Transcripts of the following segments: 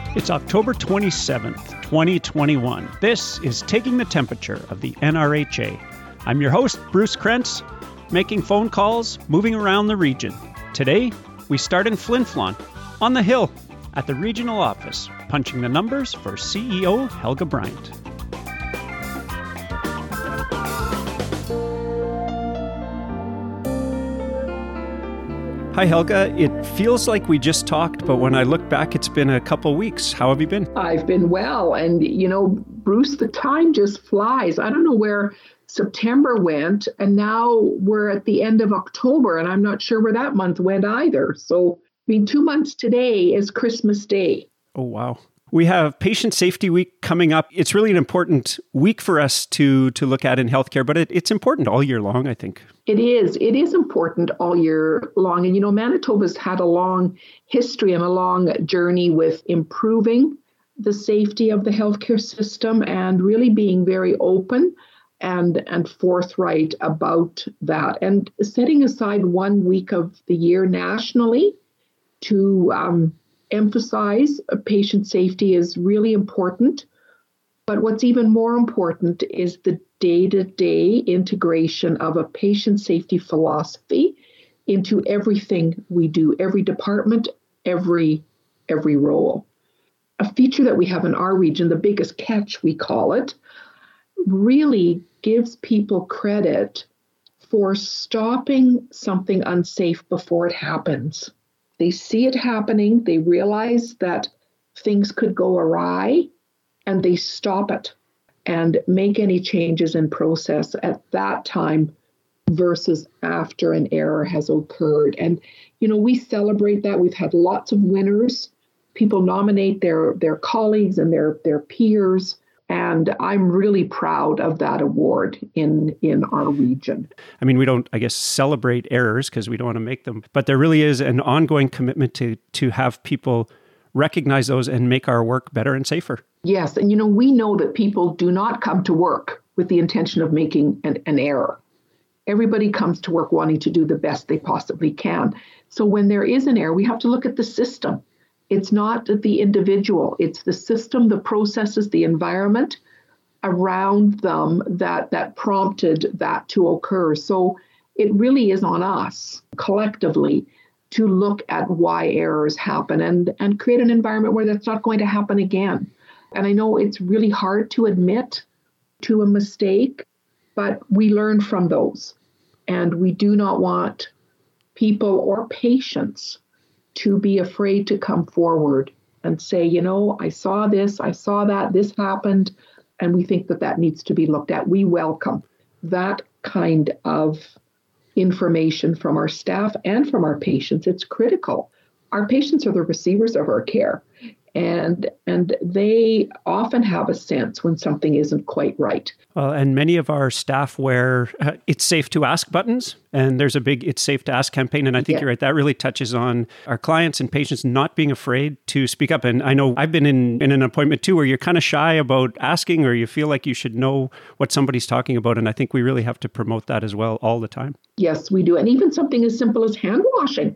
It's October 27th, 2021. This is Taking the Temperature of the NRHA. I'm your host, Bruce Krentz, making phone calls, moving around the region. Today, we start in Flin Flon, on the Hill, at the regional office, punching the numbers for CEO Helga Bryant. Hi, Helga. It feels like we just talked, but when I look back, it's been a couple weeks. How have you been? I've been well. And, Bruce, the time just flies. I don't know where September went, and now we're at the end of October, and I'm not sure where that month went either. So, 2 months today is Christmas Day. Oh, wow. We have Patient Safety Week coming up. It's really an important week for us to look at in healthcare, but it's important all year long, I think. It is. It is important all year long. And, Manitoba's had a long history and a long journey with improving the safety of the healthcare system and really being very open and forthright about that. And setting aside 1 week of the year nationally to emphasize patient safety is really important. But what's even more important is the day-to-day integration of a patient safety philosophy into everything we do, every department, every role. A feature that we have in our region, the biggest catch we call it, really gives people credit for stopping something unsafe before it happens. They see it happening, they realize that things could go awry, and they stop it and make any changes in process at that time versus after an error has occurred. And, we celebrate that. We've had lots of winners. People nominate their colleagues and their peers. And I'm really proud of that award in our region. I mean, we don't, celebrate errors because we don't want to make them, but there really is an ongoing commitment to have people recognize those and make our work better and safer. Yes. And, we know that people do not come to work with the intention of making an error. Everybody comes to work wanting to do the best they possibly can. So when there is an error, we have to look at the system. It's not the individual, it's the system, the processes, the environment around them that prompted that to occur. So it really is on us collectively to look at why errors happen and create an environment where that's not going to happen again. And I know it's really hard to admit to a mistake, but we learn from those. And we do not want people or patients to be afraid to come forward and say, I saw this, I saw that, this happened, and we think that needs to be looked at. We welcome that kind of information from our staff and from our patients. It's critical. Our patients are the receivers of our care, and they often have a sense when something isn't quite right. Well, and many of our staff wear It's Safe to Ask buttons, and there's a big It's Safe to Ask campaign, and I think you're right. That really touches on our clients and patients not being afraid to speak up. And I know I've been in an appointment too where you're kind of shy about asking, or you feel like you should know what somebody's talking about, and I think we really have to promote that as well all the time. Yes, we do. And even something as simple as hand washing.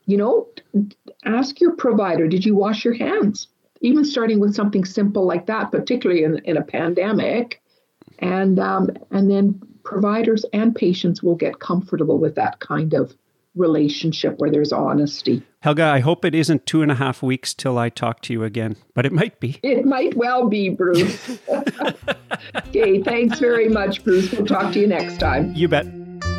Ask your provider, did you wash your hands? Even starting with something simple like that, particularly in a pandemic. And then providers and patients will get comfortable with that kind of relationship where there's honesty. Helga, I hope it isn't 2.5 weeks till I talk to you again, but it might be. It might well be, Bruce. Okay, thanks very much, Bruce. We'll talk to you next time. You bet.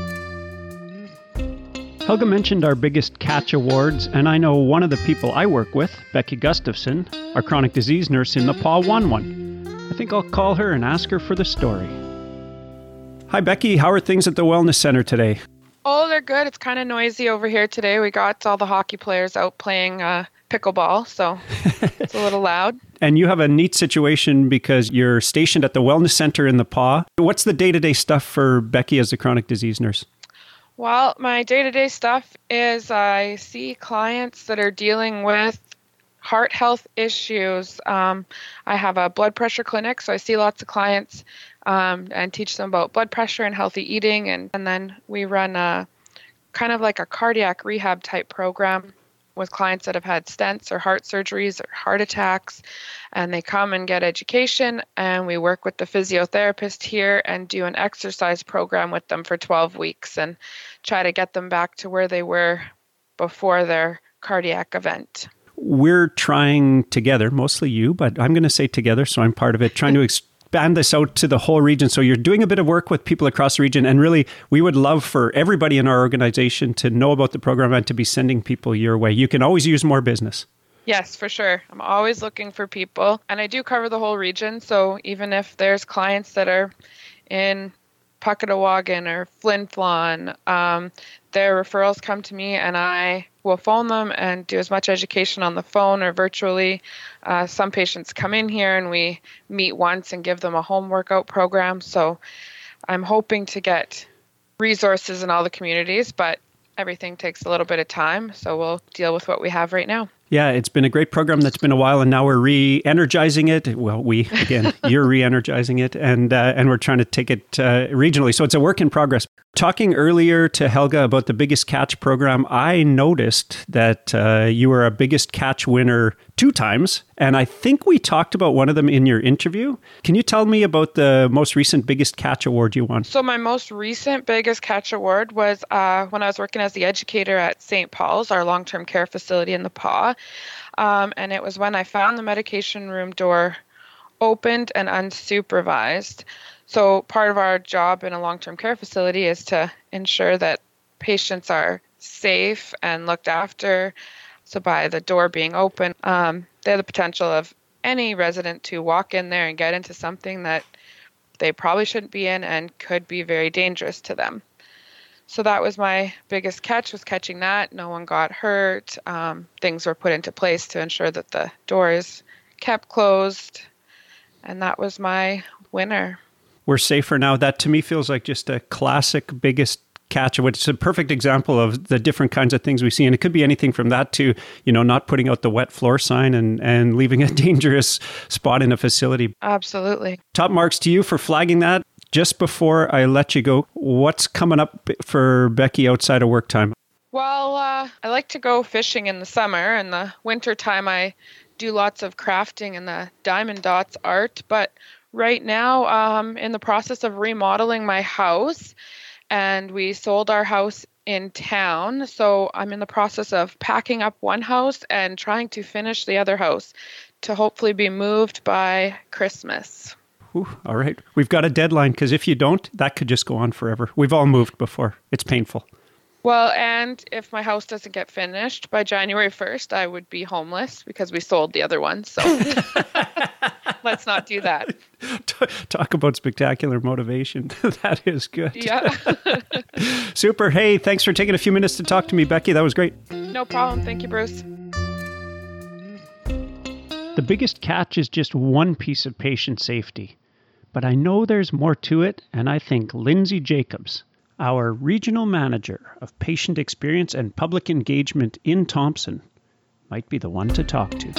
Helga mentioned our biggest catch awards, and I know one of the people I work with, Becky Gustafson, our chronic disease nurse in the PAW, won one. I think I'll call her and ask her for the story. Hi, Becky. How are things at the Wellness Center today? Oh, they're good. It's kind of noisy over here today. We got all the hockey players out playing pickleball, so it's a little loud. And you have a neat situation because you're stationed at the Wellness Center in the PAW. What's the day-to-day stuff for Becky as a chronic disease nurse? Well, my day-to-day stuff is I see clients that are dealing with heart health issues. I have a blood pressure clinic, so I see lots of clients and teach them about blood pressure and healthy eating. And then we run a kind of like a cardiac rehab type program with clients that have had stents or heart surgeries or heart attacks, and they come and get education, and we work with the physiotherapist here and do an exercise program with them for 12 weeks and try to get them back to where they were before their cardiac event. We're trying together, mostly you, but I'm going to say together, so I'm part of it, trying to expand this out to the whole region. So you're doing a bit of work with people across the region, and really, we would love for everybody in our organization to know about the program and to be sending people your way. You can always use more business. Yes, for sure. I'm always looking for people, and I do cover the whole region. So even if there's clients that are in Puckatawagan or Flin Flon, their referrals come to me, and I will phone them and do as much education on the phone or virtually. Some patients come in here and we meet once and give them a home workout program. So I'm hoping to get resources in all the communities, but everything takes a little bit of time. So we'll deal with what we have right now. Yeah, it's been a great program that's been a while, and now we're re-energizing it. Well, you're re-energizing it, and we're trying to take it regionally. So it's a work in progress. Talking earlier to Helga about the Biggest Catch program, I noticed that you were a Biggest Catch winner 2 times, and I think we talked about one of them in your interview. Can you tell me about the most recent Biggest Catch award you won? So my most recent Biggest Catch award was when I was working as the educator at St. Paul's, our long-term care facility in the PAW. And it was when I found the medication room door opened and unsupervised. So part of our job in a long-term care facility is to ensure that patients are safe and looked after. So by the door being open, they have the potential of any resident to walk in there and get into something that they probably shouldn't be in and could be very dangerous to them. So that was my biggest catch, was catching that. No one got hurt. Things were put into place to ensure that the door is kept closed. And that was my winner. We're safer now. That to me feels like just a classic Biggest Catch. It's a perfect example of the different kinds of things we see. And it could be anything from that to, not putting out the wet floor sign and leaving a dangerous spot in a facility. Absolutely. Top marks to you for flagging that. Just before I let you go, what's coming up for Becky outside of work time? Well, I like to go fishing in the summer. In the winter time, I do lots of crafting and the diamond dots art. But right now, I'm in the process of remodeling my house, and we sold our house in town. So I'm in the process of packing up one house and trying to finish the other house to hopefully be moved by Christmas. Ooh, all right. We've got a deadline, because if you don't, that could just go on forever. We've all moved before. It's painful. Well, and if my house doesn't get finished by January 1st, I would be homeless because we sold the other one. So let's not do that. Talk about spectacular motivation. That is good. Yeah. Super. Hey, thanks for taking a few minutes to talk to me, Becky. That was great. No problem. Thank you, Bruce. The Biggest Catch is just one piece of patient safety, but I know there's more to it, and I think Lindsay Jacobs, our Regional Manager of Patient Experience and Public Engagement in Thompson, might be the one to talk to.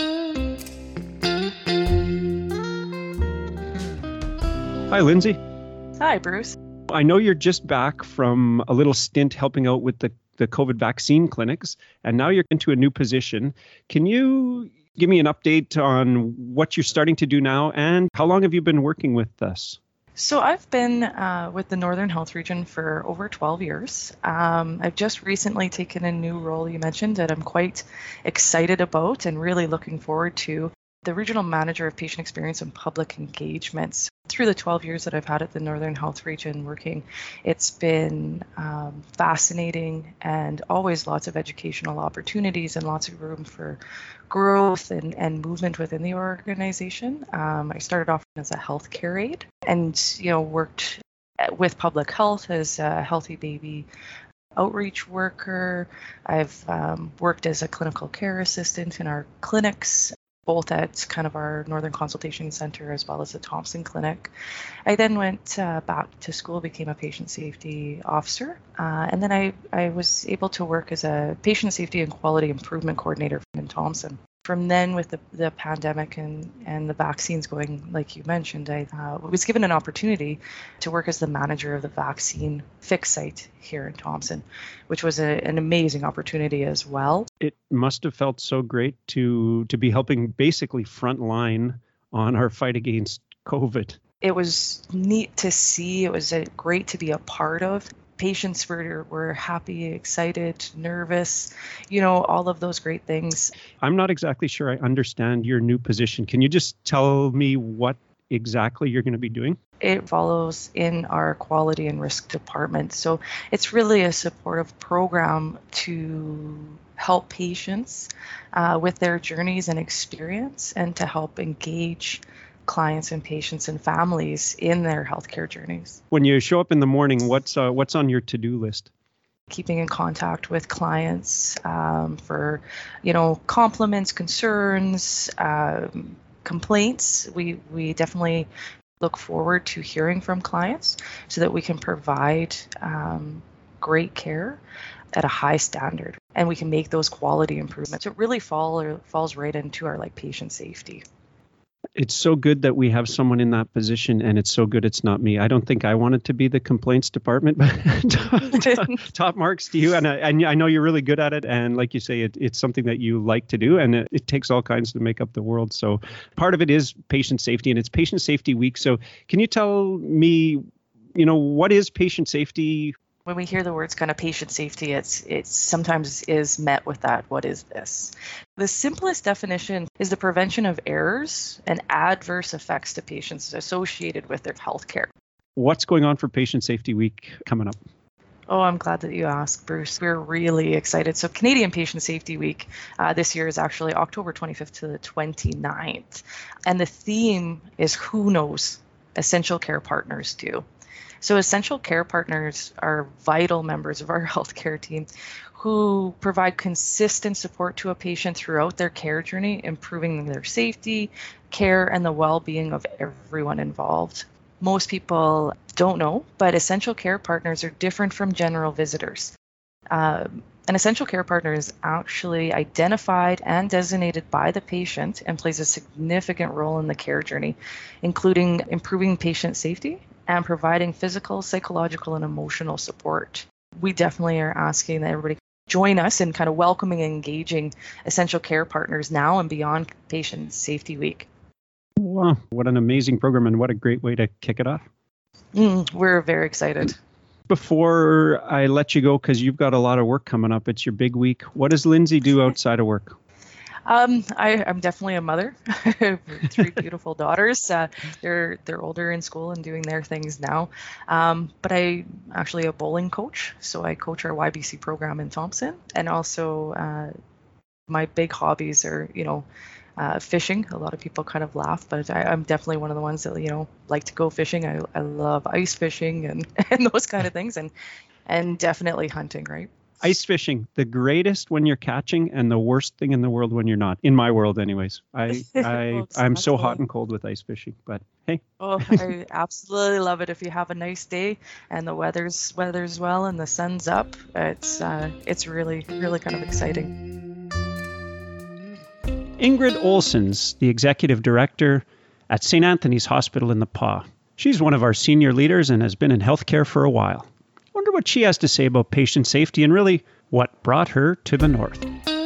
Hi, Lindsay. Hi, Bruce. I know you're just back from a little stint helping out with the COVID vaccine clinics, and now you're into a new position. Can you give me an update on what you're starting to do now, and how long have you been working with us? So I've been with the Northern Health Region for over 12 years. I've just recently taken a new role you mentioned that I'm quite excited about and really looking forward to. The Regional Manager of Patient Experience and Public Engagements. Through the 12 years that I've had at the Northern Health Region working, it's been fascinating and always lots of educational opportunities and lots of room for growth and movement within the organization. I started off as a healthcare aide and worked with public health as a healthy baby outreach worker. I've worked as a clinical care assistant in our clinics, both at kind of our Northern Consultation Center as well as the Thompson Clinic. I then went back to school, became a patient safety officer, and then I was able to work as a patient safety and quality improvement coordinator in Thompson. From then, with the pandemic and the vaccines going, like you mentioned, I was given an opportunity to work as the manager of the vaccine fix site here in Thompson, which was an amazing opportunity as well. It must have felt so great to be helping basically frontline on our fight against COVID. It was neat to see. It was great to be a part of. Patients were happy, excited, nervous, all of those great things. I'm not exactly sure I understand your new position. Can you just tell me what exactly you're going to be doing? It follows in our quality and risk department. So it's really a supportive program to help patients with their journeys and experience, and to help engage clients and patients and families in their healthcare journeys. When you show up in the morning, what's on your to-do list? Keeping in contact with clients for, compliments, concerns, complaints. We definitely look forward to hearing from clients so that we can provide great care at a high standard, and we can make those quality improvements. It really falls right into our patient safety. It's so good that we have someone in that position, and it's so good it's not me. I don't think I wanted to be the complaints department, but top marks to you. And I know you're really good at it. And like you say, it's something that you like to do, and it takes all kinds to make up the world. So part of it is patient safety, and it's Patient Safety Week. So can you tell me, what is patient safety? When we hear the words kind of patient safety, it sometimes is met with that, what is this? The simplest definition is the prevention of errors and adverse effects to patients associated with their healthcare. What's going on for Patient Safety Week coming up? Oh, I'm glad that you asked, Bruce. We're really excited. So Canadian Patient Safety Week this year is actually October 25th to the 29th. And the theme is Who Knows? Essential Care Partners Do. So essential care partners are vital members of our healthcare team who provide consistent support to a patient throughout their care journey, improving their safety, care, and the well-being of everyone involved. Most people don't know, but essential care partners are different from general visitors. An essential care partner is actually identified and designated by the patient and plays a significant role in the care journey, including improving patient safety and providing physical, psychological, and emotional support. We definitely are asking that everybody join us in kind of welcoming and engaging essential care partners now and beyond Patient Safety Week. Wow, what an amazing program, and what a great way to kick it off. We're very excited. Before I let you go, because you've got a lot of work coming up, it's your big week. What does Lindsay do outside of work? I'm definitely a mother. 3 beautiful daughters. They're older in school and doing their things now. But I'm actually a bowling coach, so I coach our YBC program in Thompson. And also, my big hobbies are, fishing. A lot of people kind of laugh, but I'm definitely one of the ones that like to go fishing. I love ice fishing and those kind of things, and definitely hunting, right? Ice fishing, the greatest when you're catching and the worst thing in the world when you're not. In my world, anyways. I'm so hot and cold with ice fishing, but hey. Oh, I absolutely love it. If you have a nice day and the weather's well and the sun's up, it's really, really kind of exciting. Ingrid Olson's the executive director at St. Anthony's Hospital in the Pas. She's one of our senior leaders and has been in healthcare for a while. Wonder what she has to say about patient safety and really what brought her to the north.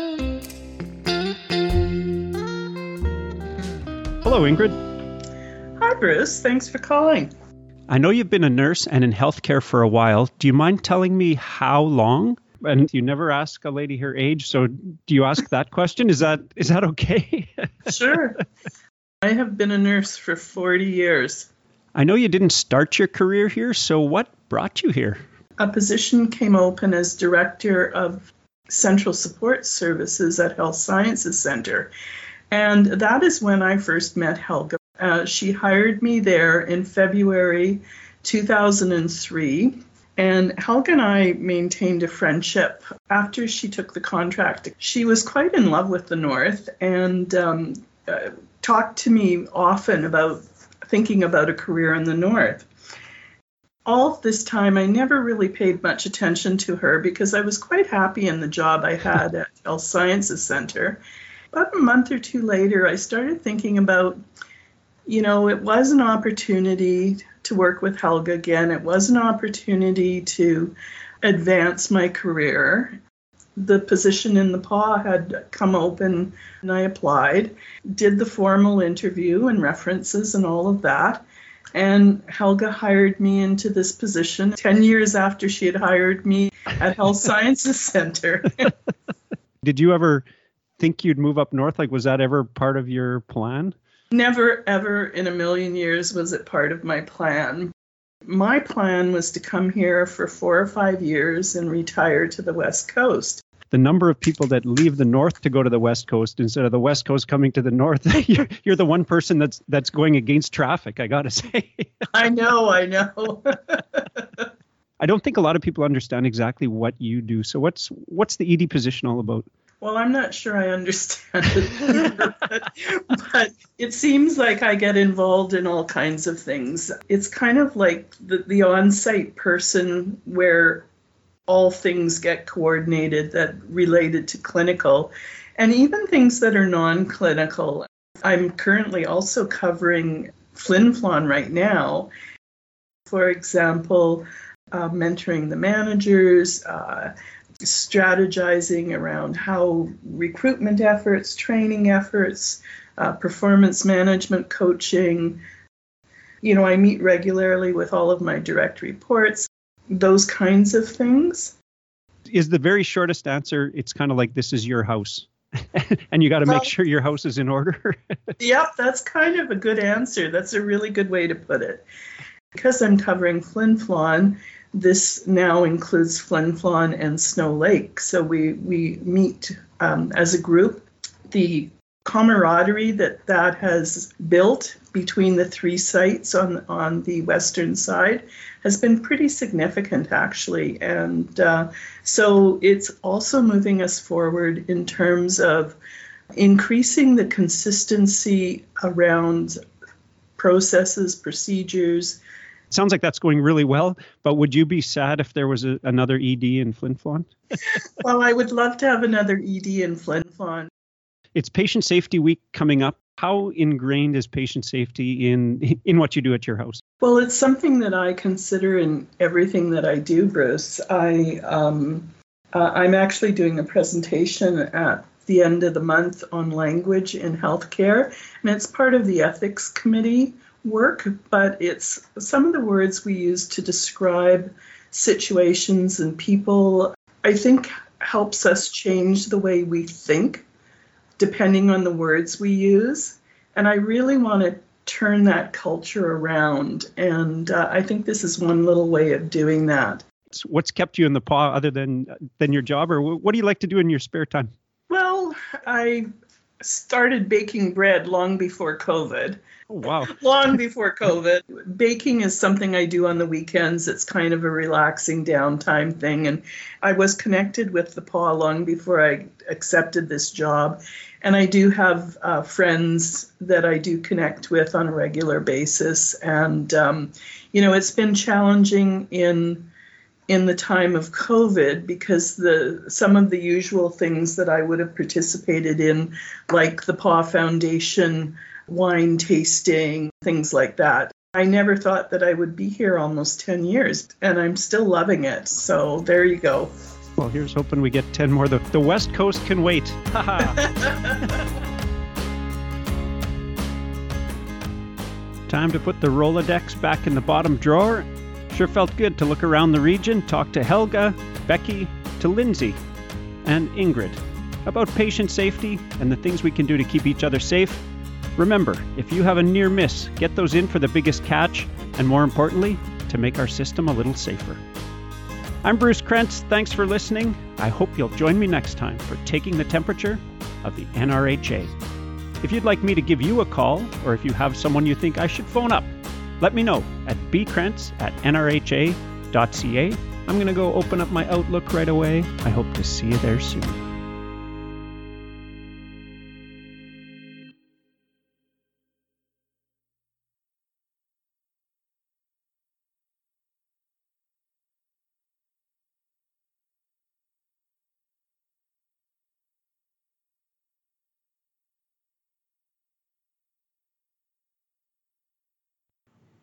Hello, Ingrid. Hi, Bruce. Thanks for calling. I know you've been a nurse and in healthcare for a while. Do you mind telling me how long? And you never ask a lady her age, so do you ask that question? Is that okay? Sure. I have been a nurse for 40 years. I know you didn't start your career here, so what brought you here? A position came open as Director of Central Support Services at Health Sciences Centre. And that is when I first met Helga. She hired me there in February 2003. And Helga and I maintained a friendship. After she took the contract, she was quite in love with the North and talked to me often about thinking about a career in the North. All of this time, I never really paid much attention to her because I was quite happy in the job I had at Health Sciences Centre. About a month or two later, I started thinking about, it was an opportunity to work with Helga again. It was an opportunity to advance my career. The position in the PAW had come open and I applied, did the formal interview and references and all of that. And Helga hired me into this position 10 years after she had hired me at Health Sciences Center. Did you ever think you'd move up north? Like, was that ever part of your plan? Never, ever in a million years was it part of my plan. My plan was to come here for 4 or 5 years and retire to the West Coast. The number of people that leave the north to go to the West Coast instead of the West Coast coming to the north, you're the one person that's going against traffic, I got to say. I know. I don't think a lot of people understand exactly what you do. So what's the ED position all about? Well, I'm not sure I understand it, but it seems like I get involved in all kinds of things. It's kind of like the on-site person where all things get coordinated that related to clinical, and even things that are non-clinical. I'm currently also covering Flin Flon right now. For example, mentoring the managers, strategizing around how recruitment efforts, training efforts, performance management coaching. I meet regularly with all of my direct reports, those kinds of things. Is the very shortest answer, it's kind of like this is your house and you got to make sure your house is in order? Yep, that's kind of a good answer. That's a really good way to put it. Because I'm covering Flin Flon, this now includes Flin Flon and Snow Lake. So we meet as a group. The camaraderie that has built between the 3 sites on the western side has been pretty significant, actually. And so it's also moving us forward in terms of increasing the consistency around processes, procedures. It sounds like that's going really well, but would you be sad if there was another ED in Flin Flon? Well, I would love to have another ED in Flin Flon. It's Patient Safety Week coming up. How ingrained is patient safety in what you do at your house? Well, it's something that I consider in everything that I do, Bruce. I'm actually doing a presentation at the end of the month on language in healthcare, and it's part of the ethics committee work, but it's some of the words we use to describe situations and people, I think, helps us change the way we think depending on the words we use. And I really want to turn that culture around. And I think this is one little way of doing that. What's kept you in the PAW other than your job, or what do you like to do in your spare time? Well, I started baking bread long before COVID. Oh, wow. Long before COVID. Baking is something I do on the weekends. It's kind of a relaxing downtime thing. And I was connected with the PAW long before I accepted this job. And I do have friends that I do connect with on a regular basis. And, it's been challenging in the time of COVID because some of the usual things that I would have participated in, like the PAW Foundation, wine tasting, things like that. I never thought that I would be here almost 10 years, and I'm still loving it. So there you go. Well, here's hoping we get 10 more. The West Coast can wait. Time to put the Rolodex back in the bottom drawer. Sure felt good to look around the region, talk to Helga, Becky, to Lindsay, and Ingrid about patient safety and the things we can do to keep each other safe. Remember, if you have a near miss, get those in for the biggest catch, and more importantly, to make our system a little safer. I'm Bruce Krentz. Thanks for listening. I hope you'll join me next time for Taking the Temperature of the NRHA. If you'd like me to give you a call, or if you have someone you think I should phone up, let me know at bkrentz@nrha.ca. I'm going to go open up my Outlook right away. I hope to see you there soon.